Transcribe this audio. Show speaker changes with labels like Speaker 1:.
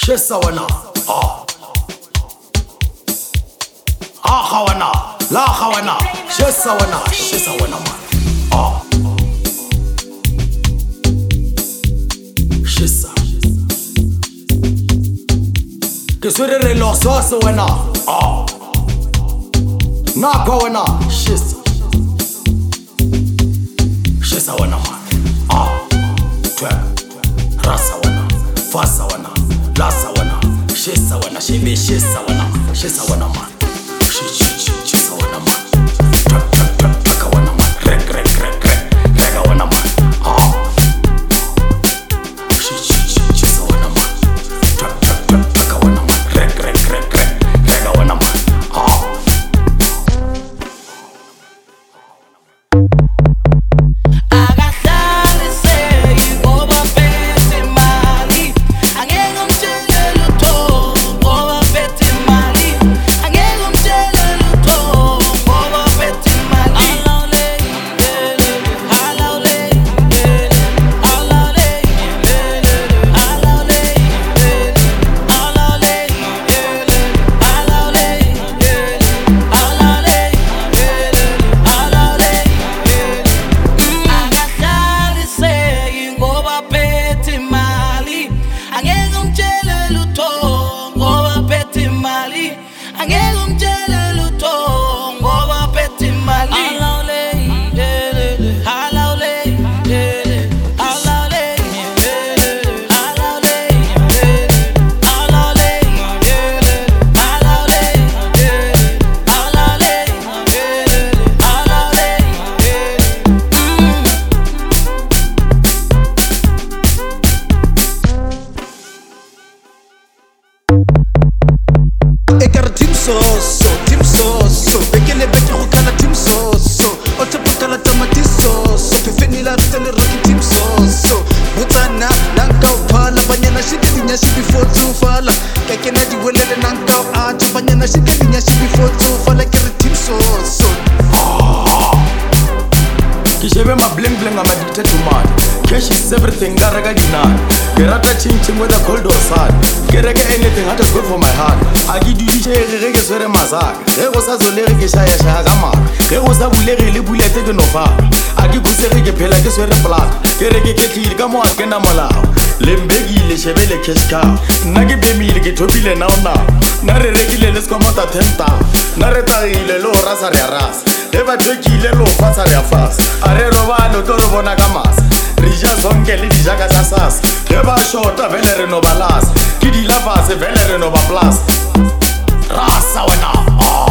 Speaker 1: Shesa wana. Aha wana. Laha wana. Shesa wana. Shesa wana man. Shesa. Keswere lo soso wana. Nakwa wana. Shesa. Shesa wana man. Tweka. Rasa wana. Fasa wana. Lasa wana. Shesa wana. Shebe shesa wana. Shesa wana man. Shesa wana man. Tweka wana man. Rega wana man. Shesa wana man. Tweka wana man. Rega wana man.
Speaker 2: Team sauce, bekele beke go kana team sauce. O tsepakala tamati sauce, fefeni la tsele roki team sauce. Butsana nanka uphala banyana shikelinya before to fala. Kekena di welele nanka a banyana shikelinya before to fala kere team sauce.
Speaker 1: Kishebe ma bling bling I'm addicted to man. Cash is everything, garaga dinan. Gerata ching ching with a cold or sad. Gerega anything that is good for my heart. Agi du DJ rege swere mazak. Rego sa zolere ke shaya shaya gama. Rego sa bulere le bulete ke nofa. Agi kusere ke phela ke swere plak. Gerege ke tlile ka mo akena molao. Lembegi le shebele cash cow. Nna ke bemile ke thopile now. Na re rekile le skomota 10,000. Na re taile lo rasa re rasa. Le ba twekile lo fasa re fasa. Are robalo to re bona ka masa. Rija zonke le dijaka tsa sasa. Re ba shota vele re no balasa. Ke di lavase vele re no ba plus. Rasa wena.